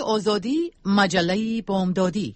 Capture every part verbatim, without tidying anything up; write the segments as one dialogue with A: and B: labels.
A: آزادی، مجله بامدادی.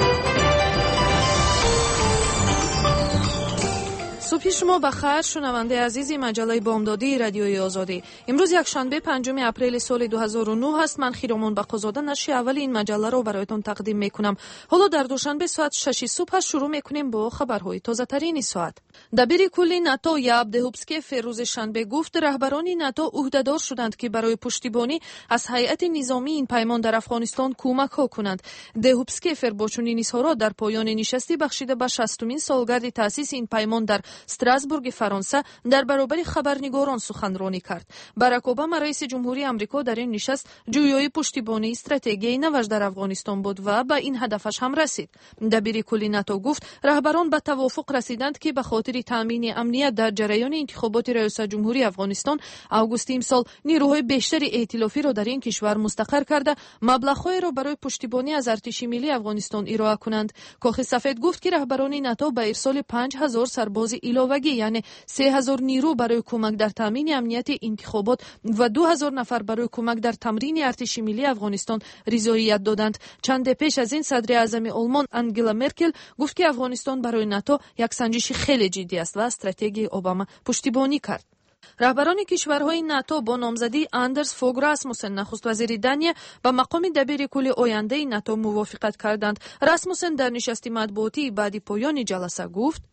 B: صبح شما بخیر شنونده عزیزی مجله بامدادی رادیوی آزادی. امروز یک شنبه پنجم اپریل سال دو هزار و نه است. من خیرمان بقازاده نشر اول این مجله را برایتان تقدیم میکنم. حالا در دوشنبه ساعت شش صبح شروع میکنیم با خبرهای تازه ترین ساعت. دبیر کل ناتو یاب دهوبسکی روز شنبه گفت رهبران ناتو عهدهدار شدند که برای پشتیبانی از هیئت نظامی این پیمان در افغانستان کمک ها کنند. دهوبسکی با چنین اظهارات در پایان نشستی بخشیده به شصتمین سالگرد تأسیس این پیمان در استراسبورگ فرانسه در برابر خبرنگاران سخنرانی کرد. باراک اوباما رئیس جمهوری آمریکا در این نشست جویای پشتیبانی استراتژی نوش در افغانستان بود و به این هدفش هم رسید. دبیر کل ناتو گفت رهبران به توافق رسیدند که به خاطر تامین امنیت در جریان انتخابات ریاست جمهوری افغانستان آگوست امسال نیروهای بیشتری ائتلافی را در این کشور مستقر کرده مبلغ‌های را برای پشتیبانی از ارتش ملی افغانستان ارائه کنند. کاخ سفید گفت که رهبران ناتو به ارسال پنج هزار سرباز علاوگی یعنی سه هزار نیرو برای کمک در تامین امنیت انتخابات و دو هزار نفر برای کمک در تمرین ارتش ملی افغانستان رضایت دادند. چند پیش از این صدر اعظم آلمان انگلا مرکل گفت که افغانستان برای ناتو یک سنجش خیلی جدی است و استراتژی اوباما پشتیبانی کرد. رهبران کشورهای ناتو با نامزدی اندرس فوگ راسموسن نخست وزیر دانیه به مقام دبیر کل آینده ناتو موافقت کردند. راسموسن در نشست مطبوعاتی بعد پایان جلسه گفت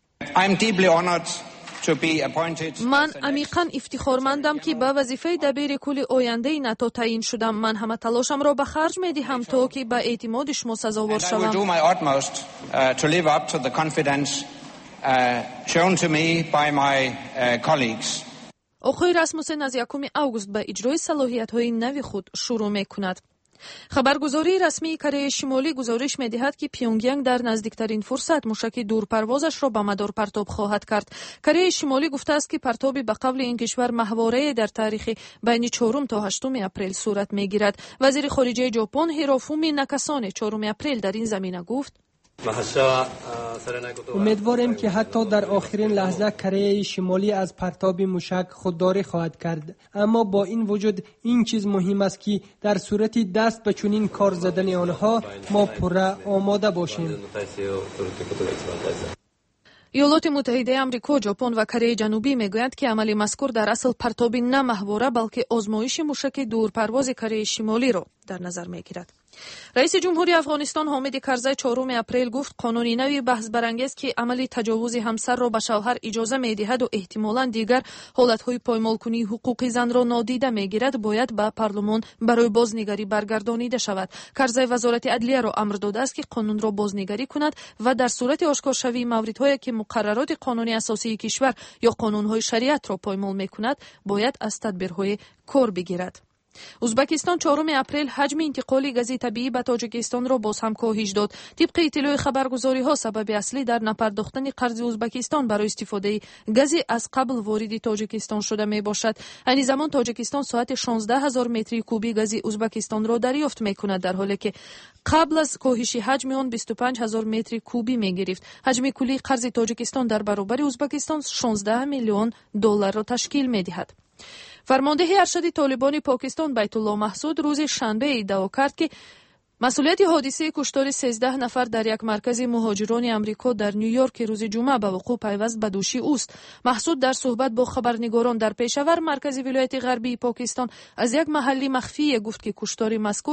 B: من عمیقاً افتخارمندم که به وظیفه دبیر کل آینده ناتو تعیین شدم. من همه تلاشم را به خرج می‌دهم تا که به اعتماد شما سزاوار شوم. آقای راسموسن از یکم آگوست به اجرای صلاحیت‌های نو خود شروع می‌کند. خبرگزاری رسمی کره شمالی گزارش می‌دهد که پیونگیانگ در نزدیکترین فرصت موشک دورپروازش را به مدار پرتاب خواهد کرد. کره شمالی گفته است که پرتابی به قبل این کشور ماهواره در تاریخ بین چهارم تا هشتم اپریل صورت می‌گیرد. وزیر خارجه ژاپن هیروفومی ناکاسانه چهارم اپریل در این زمینه گفت
C: امیدواریم که حتی در آخرین لحظه کره شمالی از پرتاب موشک خودداری خواهد کرد، اما با این وجود این چیز مهم است که در صورت دست به چنین کار زدن آنها ما پوره آماده باشیم.
B: ایالات متحده آمریکا، ژاپن و کره جنوبی میگویند که عمل مذکور در اصل پرتابی نه ماهواره بلکه آزمایش موشک دورپرواز کره شمالی را در نظر میگیرد. رئیس جمهوری افغانستان حامد کرزی چهارم اپریل گفت قانون نوی بحث برانگیز که عمل تجاوز همسر را به شوهر اجازه میدهد و احتمالاً دیگر حالت‌های پایمالکنی حقوق زن را نادیده میگیرد باید به پارلمان برای بازنگری برگردانیده شود. کرزی وزارت عدلیه را امر داده است که قانون را بازنگری کند و در صورت آشکارشوی موردهایی که مقررات قانونی اساسی کشور یا قانون‌های شریعت را پایمال میکند باید از تدبیرهای کار بگیرد. ازبکستان چهارم اپریل حجم انتقال گاز طبیعی به تاجیکستان را باز هم کاهش داد. طبق اطلاع خبرگزاری ها سبب اصلی در نپرداختن قرض ازبکستان برای استفاده گاز از قبل وارد تاجیکستان شده می باشد. این زمان تاجیکستان ساعت شانزده هزار متر کوبی گاز ازبکستان را دریافت می کند در حالی که قبل از کاهش حجم آن بیست و پنج هزار متر کوبی می گرفت. حجم کلی قرض تاجیکستان در برابر ازبکستان شانزده میلیون دلار را تشکیل می دهد. فرمانده ارشد طالبان پاکستان بیت الله محسود روز شنبه ادعا کرد که مسئولیت حادثه کشتار سیزده نفر در یک مرکز مهاجران آمریکا در نیویورک روز جمعه به وقوع پیوست به دوشی اوست. محسود در صحبت با خبرنگاران در پیشاور مرکز ولایت غربی پاکستان از یک محلی مخفی گفت که کشتار مذکور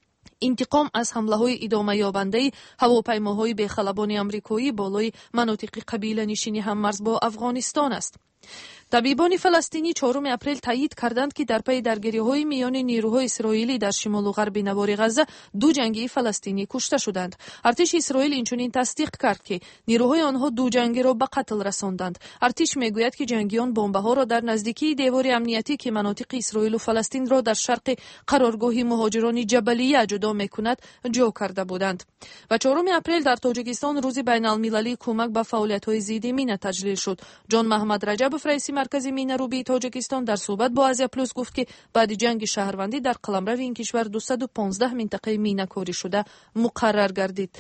B: انتقام از حمله‌های ادامه یابنده هواپیماهای بی‌خلبان آمریکایی بالای مناطق قبیله نشینی هممرز با افغانستان است. طبیبان فلسطینی چهارم اپریل تایید کردند که در پی درگیری‌های میان نیروهای اسرائیلی در شمال و غرب نوار غزه دو جنگی فلسطینی کشته شدند. ارتش اسرائیل اینچنین تصدیق کرد که نیروهای آنها دو جنگی را به قتل رساندند. ارتش میگوید که جنگیان بمب‌ها را در نزدیکی دیوار امنیتی که مناطق اسرائیل و فلسطین را در شرق قرارگاه مهاجران جبلیه جدا می‌کند جا کرده بودند. و چهارم اپریل در تاجیکستان روز بین‌المللی کمک به فعالیت‌های ضد مینه تجلیل شد. جان محمد رجبوف رئیس مرکز مینه روبی تاجیکستان در صحبت با آزیا پلوس گفت که بعد جنگ شهروندی در قلمرو این کشور دویست و پانزده منطقه مینه کاری شده مقرر گردید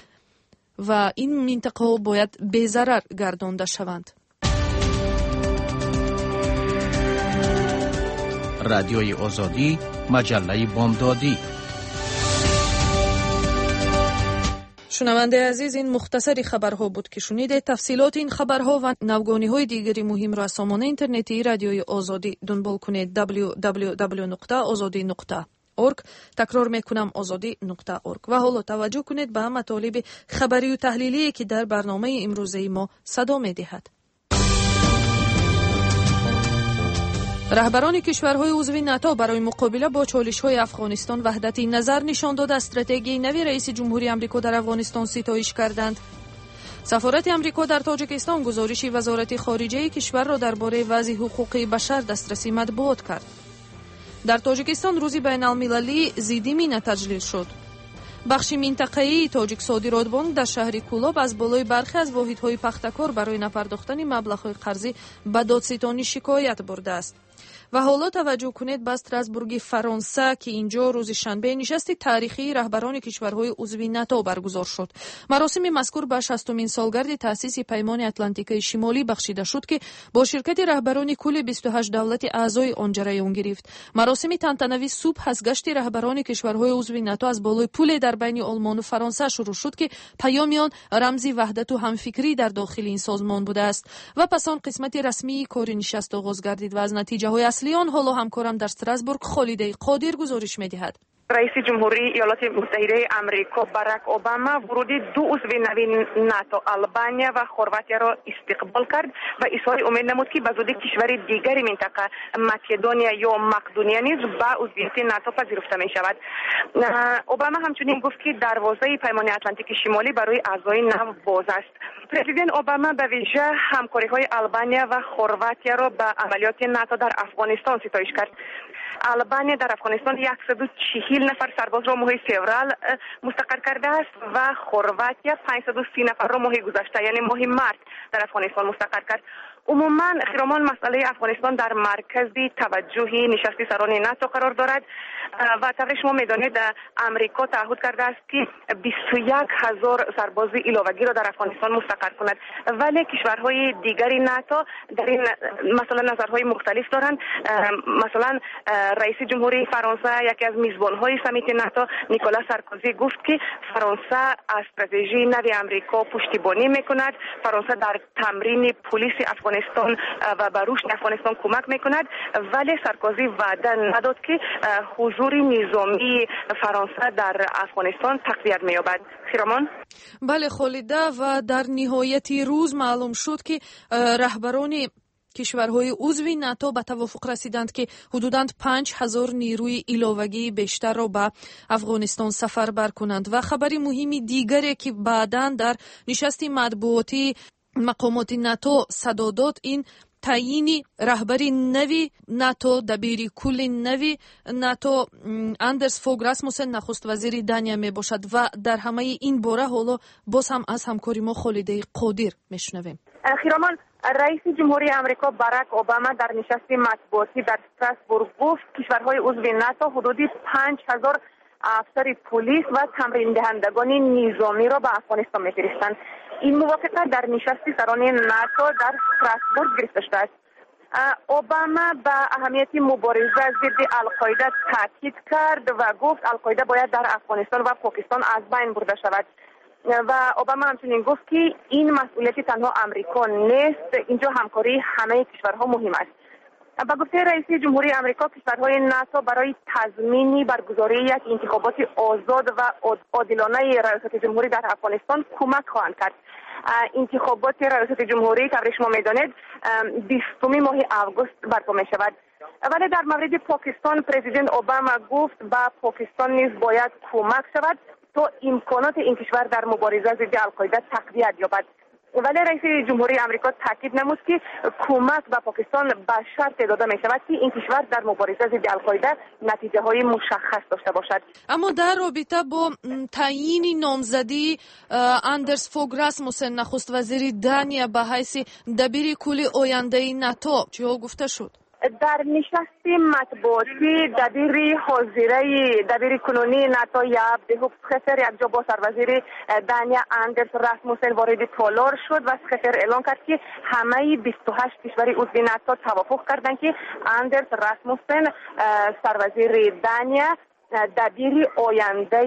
B: و این منطقه ها باید بی‌ضرر گردانده شوند.
D: رادیوی آزادی، مجله بامدادی.
B: شنونده عزیز، این مختصری خبرها بود که شنیده. تفصیلات این خبرها و نوگانی‌های دیگری مهم را از سامانه اینترنتی رادیوی آزادی دنبال کنید. دبلیو دبلیو دبلیو نقطه آزادی نقطه اورگ. تکرار میکنم آزادی نقطه اورگ. و حالا توجه کنید به مطالب خبری و تحلیلی که در برنامه امروزه ما صدا می‌دهد. رهبران کشورهای عضو ناتو برای مقابله با چالش‌های افغانستان وحدتی نظر نشان داد. استراتژی نوی رئیس جمهوری آمریکا در افغانستان ستایش کردند. سفارت آمریکا در تاجیکستان گزارش وزارت خارجه کشور را درباره وضع حقوق بشر دسترسی مطبوعات کرد. در تاجیکستان روز بین المللی ضد مینه تجلیل شد. بخش منطقه‌ای تاجیک صادرات بانک در شهر کولاب از بالای برخی از واحدهای پختکار برای نپرداختن مبلغ‌های قرضی به دادستانی شکایت برده است. و حالا توجه کنید به استراسبورگ فرانسه که اینجا روز شنبه نشست تاریخی رهبران کشورهای عضو ناتو برگزار شد. مراسم مذکور به شصتمین سالگرد تأسیس پیمان اتلانتیک شمالی بخشیده شد که با شرکت رهبران کل بیست و هشت دولت اعضای آن جریان گرفت. مراسم تنتنوی صبح از گشت رهبران کشورهای عضو ناتو از بالای پل در بین آلمان و فرانسه شروع شد که پیام آن رمزی وحدت و همفکری در داخل این سازمان بوده است و پس آن قسمت رسمی کار نشست آغاز گردید و از نتیجه های اصلی آن حالا همکارم در استراسبورگ خالده قادر گزارش می‌دهد.
D: رئیس جمهوری ایالات متحده آمریکا باراک اوباما ورود دو عضو نوین ناتو آلبانیا و خرواتیا را استقبال کرد و اظهار امید نمود که بزودی کشور دیگری منطقه مقدونیا یا مقدونیا نیز به عضویت ناتو پذیرفته می شود. اوباما همچنین گفت که دروازه پیمان اتلانتیک شمالی برای اعضای نو باز است. پرزیدنت اوباما به ویژه همکاری های آلبانیا و خرواتیا را به عملیات ناتو در افغانستان ستایش کرد. آلبانیا در افغانستان صد و چهل نفر سرباز را ماه فوریه مستقر کرده است و خرواتیا پانصد و سی نفر را ماه گذشته یعنی ماه مارس در افغانستان مستقر کرد. عموما خرامان مسئله افغانستان در مرکز توجه نشست سران ناتو قرار دارد و طبعا شما میدانید امریکا تعهد کرده است که بیست و یک هزار سرباز علاوه‌ای را در افغانستان مستقر کند، ولی کشورهای دیگری ناتو در این مثلا نظرهای مختلف دارند. مثلا رئیس جمهوری فرانسه یکی از میزبانهای سمیت ناتو نیکولا سارکوزی گفت که فرانسه استراتژی نوی امریکا پشتیبانی میکند. فرانسه در تمرین پلیس افغانستان و به رشد افغانستان کمک میکند، ولی سارکوزی وعده نداد که حضور نظامی فرانسه در افغانستان تقویت می‌یابد. خیرامان؟
B: بله خالده، و در نهایت روز معلوم شد که رهبران کشورهای عضو ناتو به توافق رسیدند که حدوداً پنج هزار نیروی علاوه‌ای بیشتر را به افغانستان سفربر کنند. و خبری مهمی دیگری که بعداً در نشست مطبوعاتی مقامات ناتو صدا داد این تعیین رهبری نوی ناتو، دبیر کل نوی ناتو اندرس فوگ راسموسن نخست وزیر دانیا می باشد و در همه این باره حالا باز هم از همکاری ما خالده قادر میشنویم.
D: خیرامان، رئیس جمهوری آمریکا باراک اوباما در نشست مطبوعاتی در استراسبورگ گفت کشورهای عضو ناتو حدودی پنج هزار افسر پلیس و تمرین دهندگان نظامی را به افغانستان می‌فرستند. این موافقت در نشست سران ناتو در استراسبورگ گرفته شده است. اوباما به اهمیت مبارزه ضد القاعده تاکید کرد و گفت القاعده باید در افغانستان و پاکستان از بین برده شود. و اوباما همچنین گفت که این مسئولیت تنها آمریکا نیست، اینجا همکاری همه کشورها مهم است. با گفته رئیس جمهوری آمریکا کشورهای ناتو برای تضمین برگزاری یک انتخابات آزاد و عادلانه ریاست جمهوری در افغانستان کمک خواهند کرد. انتخابات ریاست جمهوری طبعا شما میدانید بیستم ماه آگوست برپا می شود. ولی در مورد پاکستان پرزیدنت اوباما گفت با پاکستان نیز باید کمک شود تا امکانات این کشور در مبارزه ضد القاعده تقویت یابد. ولی رئیس جمهوری آمریکا تاکید نمود که کمک به پاکستان به شرط داده می شود که این کشور در مبارزه ضد القاعده نتیجه های مشخص داشته باشد.
B: اما در رابطه با تعیین نامزدی اندرس فوگ راسموسن نخست وزیر دانیا به حیث دبیر کل آینده ناتو چه گفته شد؟
D: در نشست مطبوعاتی دبیر حاضره دبیر کنونی ناتو یا به خفر یک جا با سروزیر دانیا اندرس راسموسن وارد تالار شد و خفر اعلان کرد که همه بیست و هشت کشور عضو ناتو توافق کردند که اندرس راسموسن سروزیر دانیا دبیر آینده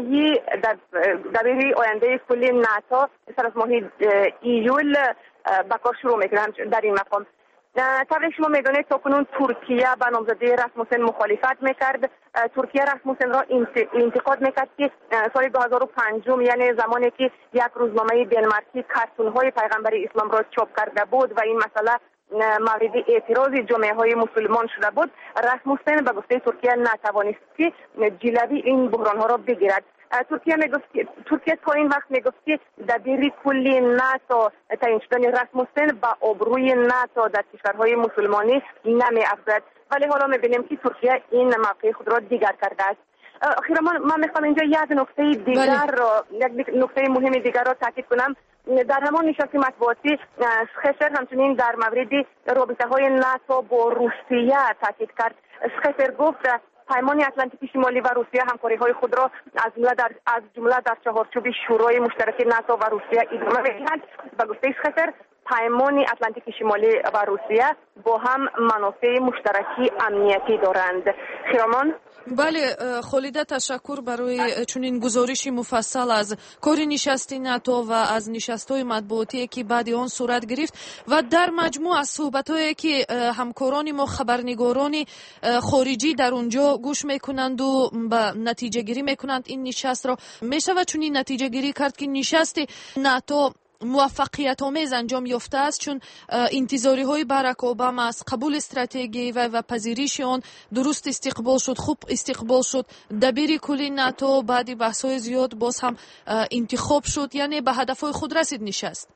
D: دبیر آینده کلی ناتو سر از ماه ایول به کار شروع میکنه در این مقام. طبعا شما میدونید تا کنون ترکیه به نامزدی رسموسن مخالفت میکرد. ترکیه رسموسن را انتقاد میکرد که سال دو هزار و پنج یعنی زمانی که یک روزنامه دنمارکی کارتون های پیغمبر اسلام را چاپ کرده بود و این مسئله مورد اعتراض جامعه های مسلمان شده بود، رسموسن به گفته ترکیه نتوانست که جلوی این بحران ها را بگیرد. ترکیه میگفت ترکیه تا این وقت میگفت که دبیر کلی ناتو تعیین شدن رسموسن با آبروی ناتو در کشورهای مسلمانی نمی‌افزاید، ولی حالا میبینیم که ترکیه این موقع خود را دیگر کرده است. اخیرا من میخوام اینجا یک نکته دیگر را یک نکته مهم دیگر را تاکید کنم. در همان نشست مطبوعاتی سخشر همچنین در مورد رابطه های ناتو با روسیه تاکید کرد. سخشر گفت پیمان اتلانتیک شمالی و روسیه همکاری های خود را از جمله در از جمله در چهارچوب شورای مشترک ناتو و روسیه ادامه می‌دهند. به گفته سخشر پیمان اتلانتیک شمالی و روسیه با هم منافع مشترکی امنیتی دارند. خیرامان.
B: بله خالیده، تشکر برای چنین گزارشی مفصل از کار نشست ناتو و از نشست‌های مطبوعاتی که بعد آن صورت گرفت و در مجموع از صحبت‌هایی که همکاران ما خبرنگاران خارجی در اونجا گوش میکنند و به نتیجه گیری میکنند. این نشست را میشود چنین نتیجه گیری کرد که نشست ناتو موفقیت آمیز انجام یافته است، چون انتظاری های باراک اوباما از قبول استراتژی و و پذیرش آن درست استقبال شد، خوب استقبال شد. دبیر کلی ناتو بعد بحث های زیاد باز هم انتخاب شد، یعنی به هدف های خود رسید نشست.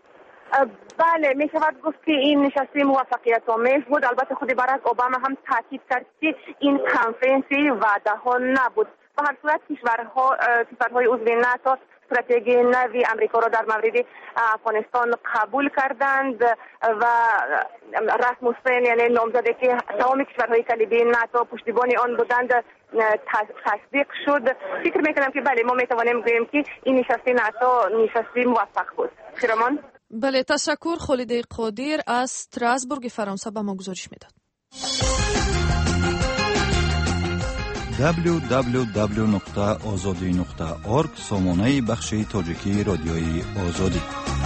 D: بله، می شود گفت که این نشست موفقیت آمیز بود. البته خود باراک اوباما هم تاکید کرد که این کنفرانسی وعده ها نبود. به هر صورت کشورها کشورهای عضو ناتو استراتژی نوی امریکا را در مورد افغانستان قبول کردند و رسموسن یعنی نامزدی که تمام کشورهای کلیدی ناتو پشتیبان آن بودند تصدیق شد. فکر میکنم که بله ما میتوانیم بگوییم که این نشست ناتو نشستی موفق بود. خیرامان.
B: بله، تشکر. خالده قادر از استراسبورگ فرانسه به ما گزارش میداد.
E: دبلیو دبلیو دبلیو نقطه آزادی نقطه اورگ سامانه بخش تاجیکی رادیوی آزادی.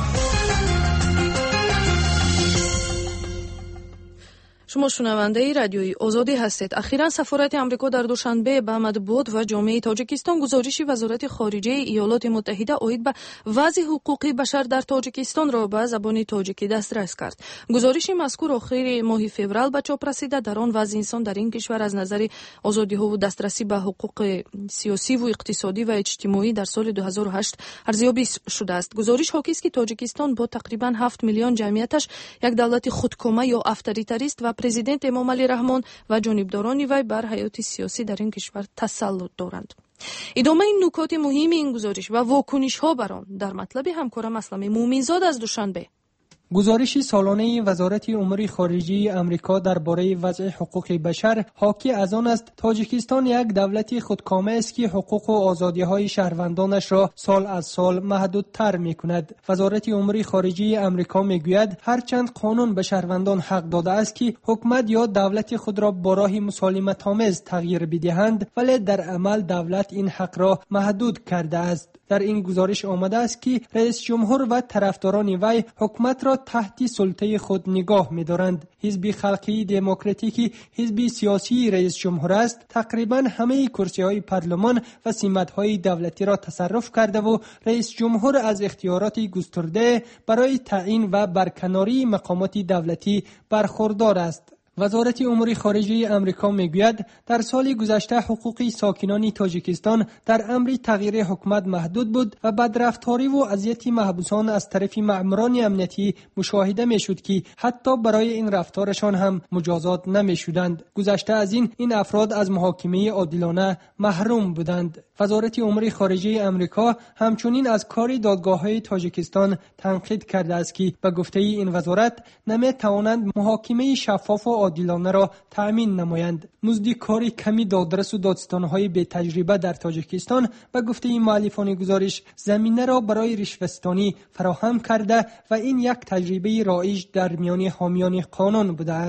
B: شما شنونده رادیوی آزادی هستید. اخیراً سفارت آمریکا در دوشنبه به مطبوعات و جامعه تاجیکستان گزارشی وزارت خارجه ایالات متحده عاید به وضع حقوق بشر در تاجیکستان را به زبان تاجیکی دسترس کرد. گزارش مذکور آخر ماه فوریه به چاپ رسیده. در آن وضع انسان در این کشور از نظر آزادی‌ها و دسترسی به حقوق سیاسی و اقتصادی و اجتماعی در سال دو هزار و هشت ارزیابی شده است. گزارش حاکی است که تاجیکستان با تقریباً هفت میلیون جمعیتش یک دولت خودکامه یا افطاریتری است و پرزیدنت امام علی رحمان و جانبداران وی بر حیات سیاسی در این کشور تسلط دارند. ادامه این نکات مهم این گزارش و واکنش ها بر آن در مطلب همکارم اسلام مومنزاد از دوشنبه.
C: گزارش سالانه وزارت امور خارجه آمریکا درباره وضع حقوق بشر حاکی از آن است تاجیکستان یک دولت خودکامه است که حقوق و آزادی‌های شهروندانش را سال از سال محدودتر می‌کند. وزارت امور خارجه آمریکا می‌گوید هرچند قانون به شهروندان حق داده است که حکومت یا دولت خود را با راه مسالمت‌آمیز تغییر بدهند، ولی در عمل دولت این حق را محدود کرده است. در این گزارش آمده است که رئیس جمهور و طرفداران وی حکومت را تحت سلطه خود نگاه می‌دارند. حزب خلقی دموکراتیک حزب سیاسی رئیس جمهور است، تقریبا همه کرسی‌های پارلمان و سمت‌های دولتی را تصرف کرده و رئیس جمهور از اختیارات گسترده برای تعیین و برکناری مقامات دولتی برخوردار است. وزارت امور خارجه آمریکا میگوید در سال گذشته حقوق ساکنان تاجیکستان در امر تغییر حکومت محدود بود و بدرفتاری و اذیت محبوسان از طرف مأموران امنیتی مشاهده میشد که حتی برای این رفتارشان هم مجازات نمیشدند. گذشته از این این افراد از محاکمه عادلانه محروم بودند. وزارت امور خارجه آمریکا همچنین از کار دادگاه‌های تاجیکستان تنقید کرده است که به گفته این وزارت نمی‌توانند محاکمه شفاف و عادلانه را تأمین نمایند. مزد کار کمی دادرس و دادستان‌های بی تجربه در تاجیکستان به گفته مؤلفان گزارش زمینه را برای رشوه‌ستانی فراهم کرده و این یک تجربه رایج در میان حامیان قانون بوده است.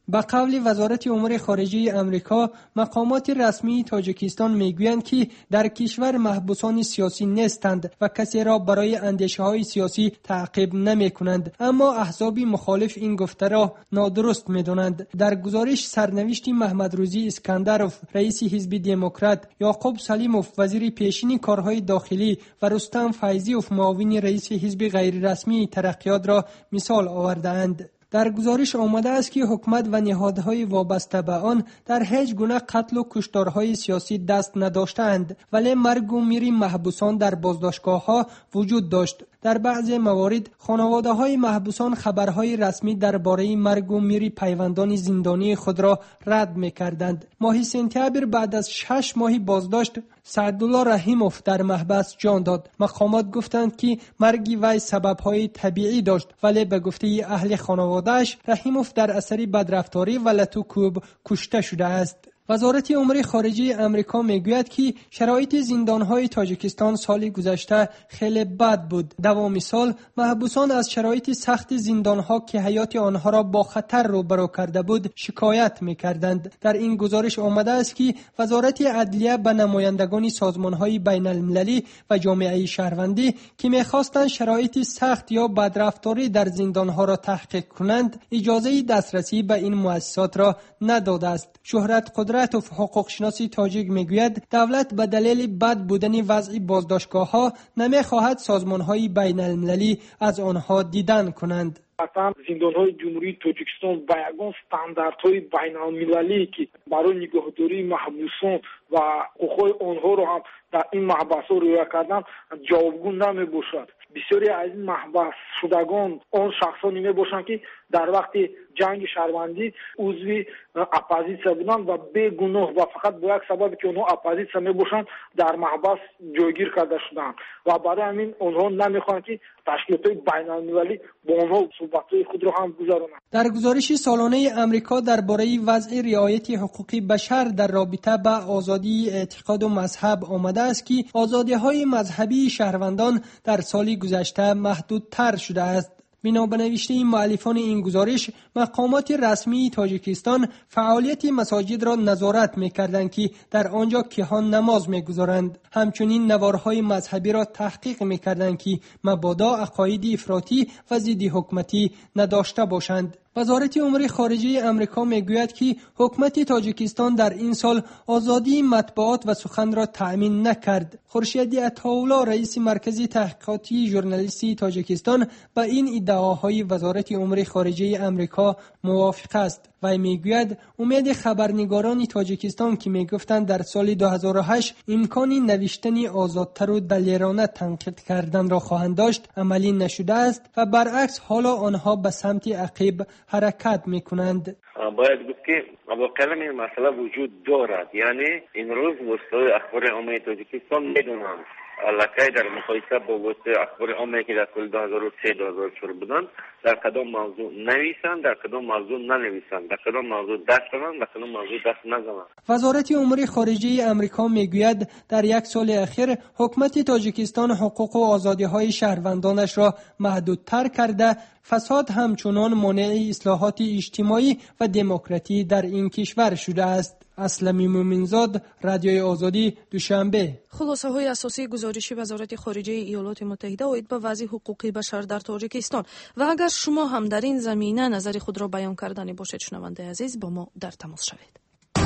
C: به قول وزارت امور خارجه امریکا، مقامات رسمی تاجیکستان میگویند که در کشور محبوسان سیاسی نیستند و کسی را برای اندیشه‌های سیاسی تعقیب نمی‌کنند، اما احزاب مخالف این گفته را نادرست می‌دانند. در گزارش سرنوشت محمد روزی اسکندروف رئیس حزب دموکرات، یعقوب سلیموف وزیر پیشین کارهای داخلی و رستم فیضیوف معاون رئیس حزب غیررسمی ترقیات را مثال آورده‌اند. در گزارش آمده است که حکومت و نهادهای وابسته به آن در هیچ گونه قتل و کشتارهای سیاسی دست نداشتند، ولی مرگ و میر محبوسان در بازداشتگاه‌ها وجود داشت. در بعضی موارد خانواده‌های محبوسان خبرهای رسمی درباره مرگ و میر پیوندان زندانی خود را رد می‌کردند. ماه سپتامبر بعد از شش ماه بازداشت سعدالله رحیموف در محبس جان داد. مقامات گفتند که مرگ وی سبب‌های طبیعی داشت، ولی به گفته اهل خانواده‌اش رحیموف در اثر بدرفتاری و لطوکوب کشته شده است. وزارت امور خارجه امریکا میگوید که شرایط زندان‌های تاجیکستان سال گذشته خیلی بد بود. دوام سال محبوسان از شرایط سخت زندان‌ها که حیات آنها را با خطر روبرو کرده بود شکایت می‌کردند. در این گزارش آمده است که وزارت عدلیه به نمایندگان سازمان‌های بین‌المللی و جامعه شهروندی که می‌خواستند شرایط سخت یا بدرفتاری در زندان‌ها را تحقیق کنند اجازه دسترسی به این مؤسسات را نداده است. شهرت قدرت و حقوق شناسی تاجیک میگوید دولت به دلیل بد بودن وضع بازداشتگاه‌ها نمیخواهد سازمان‌های بین‌المللی از آنها دیدن کنند.
F: اصلا زندان‌های جمهوری تاجیکستان با یگان استانداردهای بین‌المللی که برای نگهداری محبوسان و حقوق آنها را هم در این محبس‌ها رعایت کردن جوابگو نمیباشد. بسیاری از این محبس شدگان آن شخصانی میباشند که در وقت جنگ شهروندی عضو اپوزیسیون بودند و بیگناه و فقط با یک سببی که آنها اپوزیسیون میباشند در محبس جایگیر کرده شدند و برای همین آنها نمیخواهند که تشکیلات بین‌المللی با آنها صحبت‌های خود را هم گذرانند.
C: در گزارش سالانه امریکا درباره وضع رعایت حقوق بشر در رابطه با آزادی اعتقاد و مذهب آمده است که آزادی‌های مذهبی شهروندان در سال گذشته محدودتر شده است. بنا به نوشته مؤلفان این گزارش، مقامات رسمی تاجیکستان فعالیت مساجد را نظارت می‌کردند که در آنجا کیهان نماز می‌گذارند. همچنین نوارهای مذهبی را تحقیق می‌کردند که مبادا عقاید افراطی و ضد حکومتی نداشته باشند. وزارت امور خارجه امریکا میگوید که حکومت تاجیکستان در این سال آزادی مطبوعات و سخن را تأمین نکرد. خورشید عطاالله رئیس مرکز تحقیقاتی ژورنالیستی تاجیکستان با این ادعاهای وزارت امور خارجه امریکا موافق است. و میگوید امید خبرنگاران تاجیکستان که میگفتند در سال دو هزار و هشت امکانی نوشتن آزادتر و دلیرانه تنقید کردن را خواهند داشت عملی نشده است و برعکس حالا آنها به سمت عقب حرکت میکنند.
G: باید گفت که واقعا این مسئله وجود دارد، یعنی این روز وسایل اخبار عامه تاجیکستان میدونند علاقه در مقایسه با وسایل اخبار عامه که در سال دو هزار و سه دو هزار و چهار بودند در کدام موضوع نویسند، در کدام موضوع ننویسند، در کدام موضوع دست کنند، در کدام موضوع دست نزنند.
C: وزارت امور خارجه امریکا میگوید در یک سال اخیر حکومت تاجیکستان حقوق و آزادی‌های شهروندانش را محدودتر کرده، فساد همچنان مانع اصلاحات اجتماعی و دموکراتی در این کشور شده است. اسلمی مومنزاد، رادیوی آزادی، دوشنبه.
B: خلاصه های اساسی گزارش وزارت خارجه ایالات متحده اوید به وضع حقوق بشر در تاجیکستان و اگر شما هم در این زمینه نظر خود را بیان کردنی باشید شنونده عزیز با ما در تماس شوید.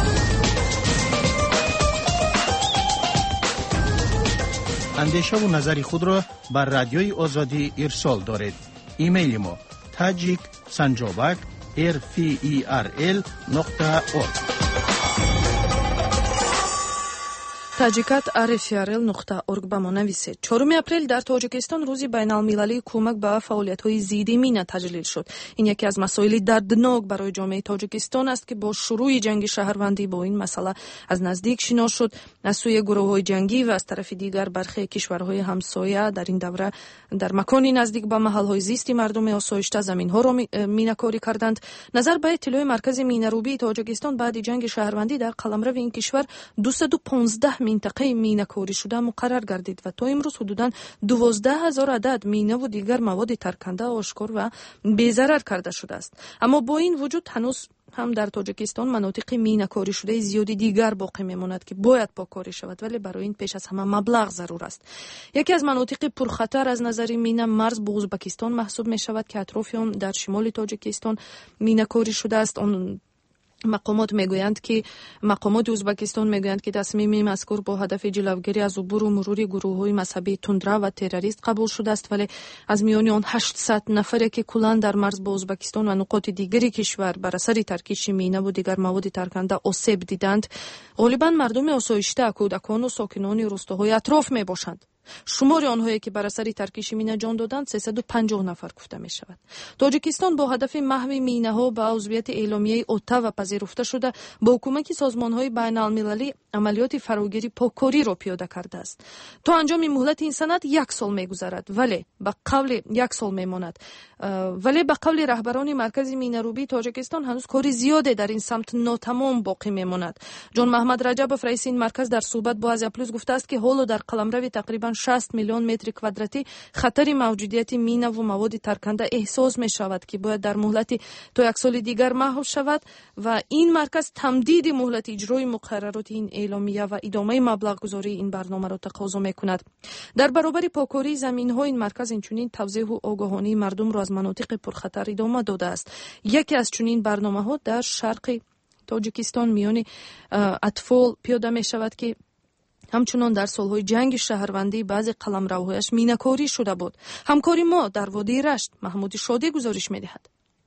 H: اندیشه و نظر خود را بر رادیوی آزادی ارسال دارید. ایمیل ما تاجیک سنجابک ارفیل نقطه اورگ
B: таҷикат ар эф ар эл нуқта орг ба мо нависед. чорум апрел дар тоҷикистон рӯзи байналмилалии кӯмак ба фаъолиятҳои зидди мина таҷлил шуд. ин яке аз масоили дарднок барои ҷомеаи тоҷикистон аст ки бо шурӯи ҷанги шаҳрвандӣ бо ин масъала аз наздик шинос шуд. аз сӯи гурӯҳҳои ҷангӣ ва аз тарафи дигар бархе кишварҳои ҳамсоя дар ин давра дар макони наздик ба маҳалҳои зисти мардуми осоишта заминҳоро минакорӣ карданд. назар ба иттилои маркази минарӯбии тоҷикистон баъди ҷанги шаҳрвандӣ дар қаламрави ин кишвар дусаду понздаҳ منطقه مینه‌کاری شده مقرر گردید و تا امروز حدوداً دوازده هزار عدد مینه و دیگر مواد ترکنده آشکار و بی‌ضرر کرده شده است. اما با این وجود هنوز هم در تاجیکستان مناطق مینه‌کاری شده زیادی دیگر باقی میماند که باید پاککاری شود، ولی برای این پیش از همه مبلغ ضرور است. یکی از مناطق پرخطر از نظر مینه مرز با ازبکستان محسوب می شود که اطراف آن در شمال تاجیکستان مینه‌کاری شده است. آن مقامات میگویند که مقامات ازبکستان میگویند که تصمیم مذکور با هدف جلوگیری از عبور و مرور گروه‌های مذهبی تندرو و تروریست قبول شده است، ولی از میان آن هشتصد نفری که کلاً در مرز با ازبکستان و نقاط دیگری کشور بر اثر ترکیش مینه و دیگر مواد ترکنده آسیب دیدند، غالباً مردم آسایشته، کودکان و ساکنان روستاهای اطراف میباشند. شمار آنهایی که بر اثر ترکیش مینه جان دادند سیصد و پنجاه نفر گفته می شود. تاجیکستان با هدف محو مینه ها به عضویت اعلامیه اوتاوا پذیرفته شده با کمک سازمان های بین المللی عملیات فراگیری پاککاری را پیاده کرده است. تا انجام مهلت این سند یک سال می گذرد، ولی به قول یک سال می ماند ولی به قول رهبران مرکز مینه‌روبی تاجیکستان هنوز کاری زیاده در این سمت ناتمام باقی می ماند. جان محمد رجبوف رئیس این مرکز در صحبت با آزیا پلوس گفته است که حالا در قلمرو تقریبا شصت میلیون متر کوادراتی خطر موجودیت مینه و مواد ترکنده احساس می شود که باید در مهلت تا یک سال دیگر محو شود و این مرکز تمدید مهلت اجرای مقررات این اعلامیه و ادامه مبلغ گذاری این برنامه را تقاضا می کند. در برابر پاککاری زمین های این مرکز این چنین توضیح و آگاهانی مردم را از مناطق پرخطر ادامه داده است. یکی از چنین برنامه ها در شرق تاجیکستان میان اطفال پیاده می شود که همچنان در سالهای جنگ شهروندی بعضی قلمروهایش مینه‌کاری شده بود. همکاری ما در وادی رشت محمود شادی گزارش می‌دهد.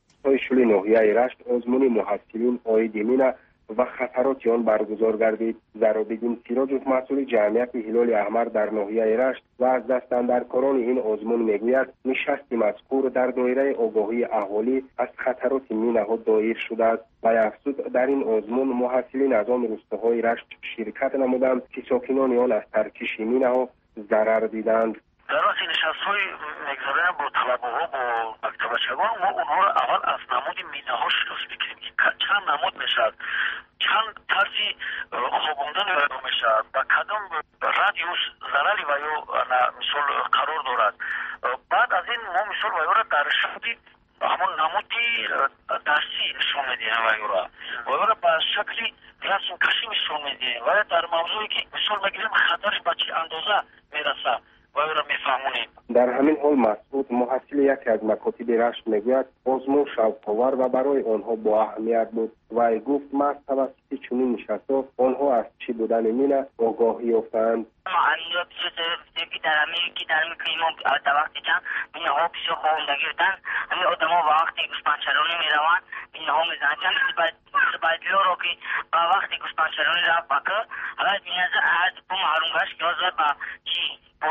I: شلی ناحیه رشت آزمون محصلین عاید مینه و خطرات آن برگزار گردید. ضرابالدین سیراجوف مسئول جمعیت هلال احمر در ناحیه رشت و از دست اندرکاران این آزمون میگوید نشست مذکور در دایره آگاهی اهالی از خطرات مینه‌ها دایر شده است و افزود در این آزمون محصلین از آن روستاهای رشت شرکت نمودند که ساکنان آن از ترکیش مینه‌ها ضرر دیدند.
J: در وقتی نشست‌های میگذاریم با طلبه‌ها با مکتبچگان ما اونها را اول از نمود مینه‌ها شناس می‌کنیم که چند نمود میشد، چند طرزی خواباندن ویو میشد و کدام رادیوس ضرری ویو مثال قرار دارد. بعد از این ما مثال ویو را در شکلی همون نمودی درسی نشون میدیم ویو را ویو را به شکلی رسم کشی نشون میدیم و در موضوعی که مثال میگیریم خطرش به چه اندازه میرسه
I: در همین حال مسعود محصل یکی از مکاتب رشت میگوید آزمون شوق‌آور و برای آنها با اهمیت بود و گفت ما توسط چنین نشست‌ها آنها از چی بودن مینه آگاهی یافتند.
K: معلومات که در امریکا در امریکا در وقتی که مینه‌ها پیش خواندگی بودن همین آدم‌ها وقتی گوسپنچرانی میروند مینه‌ها میزنند سبایدلو رو که وقتی گوسپنچرانی را بکر حالا مینه‌ها از پا محروم گشت که آزاد با چی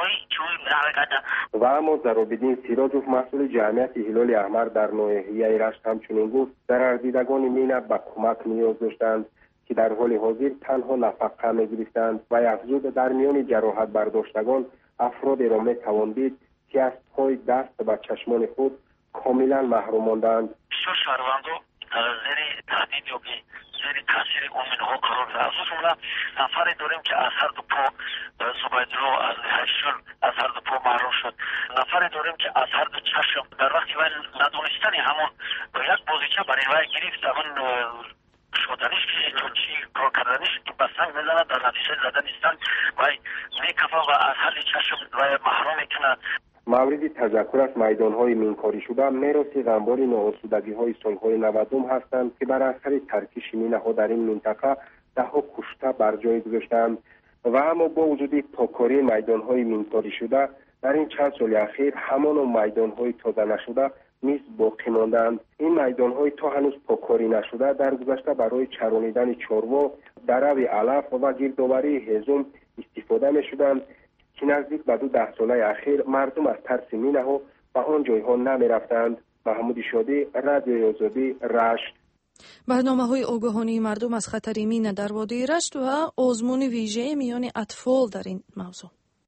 I: و اما ضرابالدین سیراجوف مسئول جمعیت هلال احمر در ناحیه رشت همچنین گفت ضرر دیدگان مینه به کمک نیاز داشتند که در حال حاضر تنها نفقه می‌گرفتند و افزود در میان جراحت برداشتگان افرادی را می‌توان دید که از پای دست و چشمان خود کاملا محروم ماندند.
J: شش شهروندو زیر تهدید یا زیر تاثیر اون مینه‌ها قرار گرفته. از اون نفری داریم که از هر دو پا سبایدلو از هشل از هر دو پا محروم شد. نفری داریم که از هر دو چشم در وقتی وی ندانستن همون یک بازیچه برای وی گرفت همون شدنش که تو چی کار کردنش که بسنگ میزنه در نتیجه زدنستان وی میکفه و از هر چشم وی محروم میکنه.
I: موردی تذکر از میدان‌های مینکاری شده میراث غمبار ناآسودگی‌های سال‌های نودم هستند که بر اثر ترکیش مینه‌ها در این منطقه ده‌ها کشته بر جای گذاشتند و اما با وجود پاککاری میدان‌های مینکاری شده در این چند سال اخیر همان میدان‌های تازه نشده نیز باقی ماندند. این میدان‌های تا هنوز پاککاری نشده در گذشته برای چرانیدن چاروا، درو علف و گردآوری هیزم استفاده می‌شدند که نزدیک به دو ده ساله اخیر مردم از ترس مینه‌ها به آن جایها نمی‌رفتند. محمود شادی، رادیوی آزادی، رشت.
B: برنامه‌های آگاهانی مردم از خطر مینه در وادی رشت و آزمون ویژه میان اطفال در این موضوع.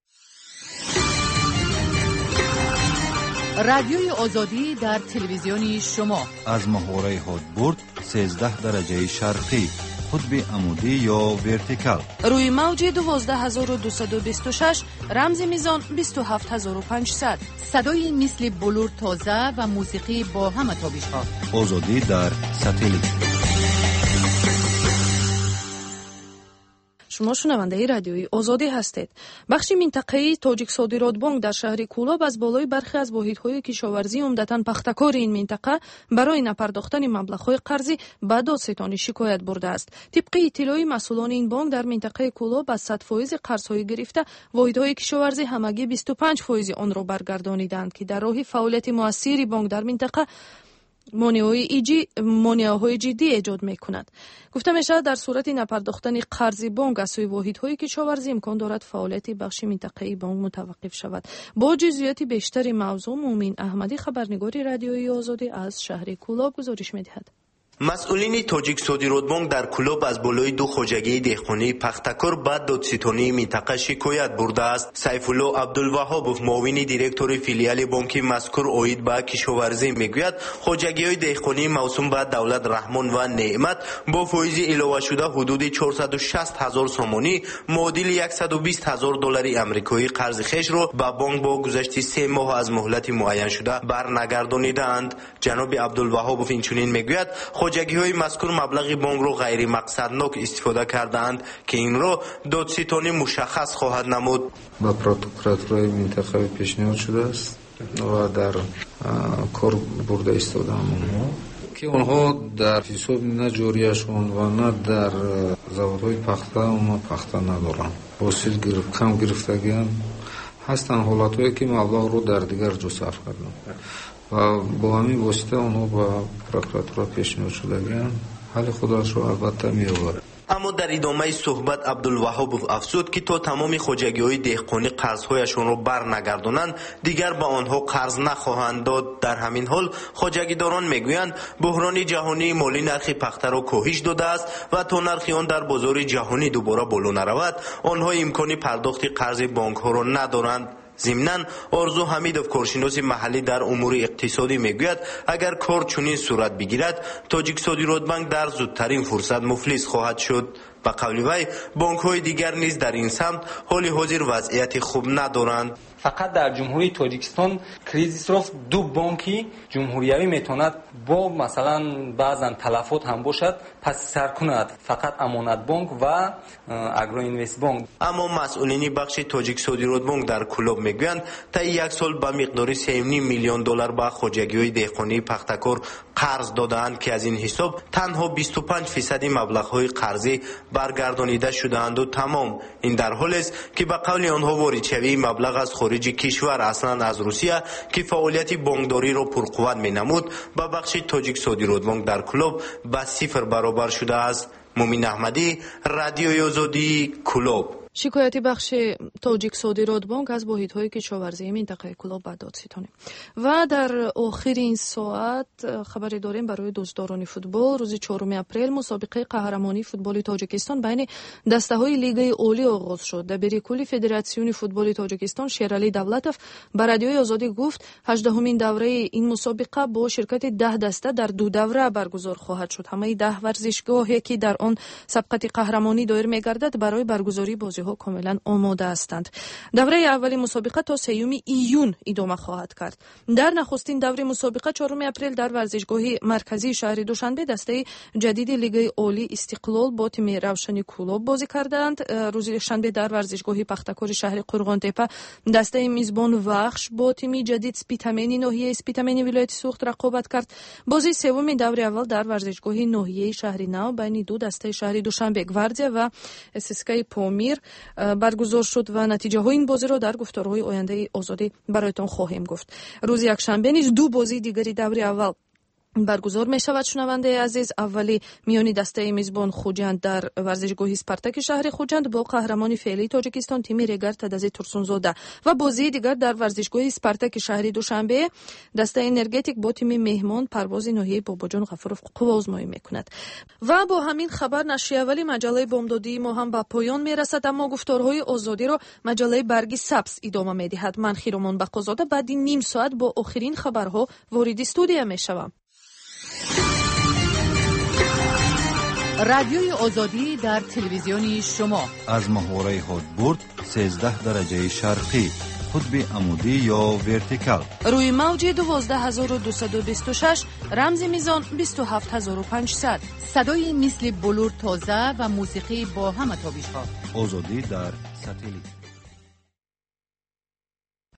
A: رادیوی آزادی در تلویزیونی شما
E: از محوره هادبورد سیزده درجه شرقی، قطب عمودی یا ورتیکال.
B: روی موج دوازده هزار و دویست و بیست و شش، رمز میزان بیست و هفت هزار و پانصد.
A: صدای مثل بلور تازه و موسیقی با همه تابش ها.
E: آزادی در ساتلیت.
B: شما شنونده رادیوی آزادی هستید. بخش منطقه‌ای تاجیک صادرات بانک در شهر کولاب از بالای برخی از واحدهای کشاورزی عمدتاً پختکار این منطقه برای نپرداختن مبلغ‌های قرضی به دادستانی شکایت برده است. طبق اطلاع مسئولان این بانک در منطقه کولاب از صد درصد قرض‌های گرفته واحدهای کشاورزی همگی بیست و پنج درصد آن را برگردانیدند که در راه فعالیت مؤثری بانک در منطقه مانع‌های جدی ایجاد می‌کند. گفته می‌شود در صورت نپرداختن قرض بانک از سوی واحدهای کشاورزی امکان دارد فعالیت بخش منطقه‌ای بانک متوقف شود. با جزئیات بیشتر موضوع مومن احمدی خبرنگار رادیوی آزادی از شهر کولاب گزارش می‌دهد.
L: مسئولین تاجیک صادرات بانک در کولاب از بالای دو خوجگی دهقانی پختکار به دادستانی منطقه شکایت برده است. سیفالله عبدالوهاب معاون دیرکتور فیلیال بانک مذکور اوید به کشاورزی میگوید خوجگی‌های دهقانی موسوم به دولت رحمان و نعمت با فایز علاوه شده حدود چهارصد و شصت هزار سومانی معادل صد و بیست هزار دلار آمریکایی قرض خیش را به بانک با گذشت سه ماه از مهلت معین شده برنگردانیدند. جناب عبدالوهاب اینچنین میگوید خوجگی‌های مذکور مبلغ بانک را غیر مقصدناک استفاده کردند که این را دادستانی مشخص خواهد نمود.
M: با پروکوراتورای منطقه پیشنهاد شده است و در کار برده ایستاده‌اند که آنها در حساب نه جاریشون و نه در زوادهای پخته اونها پخته ندارند. حاصل کم گرفتگیان هستند حالتهایی که مبلغ رو در دیگر جا صرف کردند و با همین واسطه اونها با پروکوراتورا پیشنهاد شدگیان حال خودش رو البته می‌آورد.
L: اما در ادامه صحبت عبدالوهاب افزود که تا تمام خوجگی‌های دهقانی قرض‌هایشان را برنگردانند دیگر به آنها قرض نخواهند داد. در همین حال خوجگیداران میگویند بحران جهانی مالی نرخ پخته را کاهش داده است و تا نرخ آن در بازار جهانی دوباره بالا نرود آنها امکان پرداخت قرض بانک‌ها را ندارند. ضمناً آرزو حمیدوف کارشناس محلی در امور اقتصادی میگوید اگر کار چنین صورت بگیرد تاجیک صادرات بانک در زودترین فرصت مفلس خواهد شد. به قول وی بانک‌های دیگر نیز در این سمت حال حاضر وضعیت خوب ندارند.
N: فقط در جمهوری تاجیکستان کریزیس را دو بانکی جمهوریوی میتواند با مثلا بعضا تلفات هم باشد پس سر کند، فقط امانت بانک و اگرو اینوست بانک.
L: اما مسئولین بخش تاجیک صادرات بانک در کولاب میگویند تا یک سال به مقدار سه و نیم میلیون دلار به خوجگی‌های دهقانی پختکار قرض دادند که از این حساب تنها بیست و پنج درصد مبلغ‌های قرضی برگردانیده شدند و تمام. این در حالی است که به قول آنها واردشوی مبلغ از خارج کشور اصلا از روسیه که فعالیت بانکداری را پرقوت می‌نمود به بخش تاجیک صادرات بانک در کولاب به صفر برابر شده است. مومن احمدی، رادیوی آزادی، کولاب.
B: شکایتی بخش تاجیک صادرات بانک از واحدهای کشاورزی منطقه کولاب به دادستانی. و در آخرین ساعت خبری داریم برای دوستداران فوتبال. روز چهارم اپریل مسابقه قهرمانی فوتبال تاجیکستان بین دسته‌های لیگ عالی آغاز شد. دبیر کل فدراسیون فوتبال تاجیکستان شیرعلی دولتوف به رادیوی آزادی گفت هجدهمین دوره این مسابقه با شرکت ده دسته در دو دوره برگزار خواهد شد. همه ده ورزشگاهی که در آن سبقت قهرمانی دایر می‌گردد برای برگزاری بازی ها کاملا آماده هستند. دوره اولی مسابقه تا سوم ایون ادامه خواهد کرد. در نخستین دوره مسابقه چهارم اپریل در ورزشگاه مرکزی شهر دوشنبه دسته جدید لیگ عالی استقلال با تیم روشن کولاب بازی کردند. روز شنبه در ورزشگاه پختکار شهر قرغان تپه دسته میزبان وخش با تیم جدید سپیتامنی ناحیه سپیتامنی ولایت سوخت رقابت کرد. بازی سوم دوره اول در ورزشگاه ناحیه شهر نو بین دو دسته شهر دوشنبه گواردیا و اسسکای پامیر برگزار شد و نتیجه های این بازی را در گفتارهای آینده آزادی برایتان خواهیم گفت. روز یکشنبه نیز دو بازی دیگری دوره اول برگزار می شود. شنونده عزیز، اولی میانی دسته میزبان خوجند در ورزشگاه اسپارتاک شهر خوجند با قهرمان فعلی تاجیکستان تیم ریگر تدازی ترسونزاده و بازی دیگر در ورزشگاه اسپارتاک شهر دوشنبه دسته انرژتیک با تیم مهمان پرواز ناحیه باباجان غفورов قوا آزمایی میکند. و با همین خبر نشریه اولی مجله بامدادی ما هم به پایان میرسد، اما گفتارهای آزادی را مجله برگ سبز ادامه میدهد. من خیرمان بقازاده بعد نیم ساعت با آخرین خبرها وارد استودیو میشوم.
A: رادیوی آزادی در تلویزیونی شما
E: از محوره هادبورد سیزده درجه شرقی، قطب عمودی یا ورتیکال،
B: روی موج دوازده هزار و دویست و بیست و شش، رمز میزان بیست و هفت هزار و پانصد.
A: صدای مثل بلور تازه و موسیقی با همه تابش ها.
E: آزادی در ساتلیت.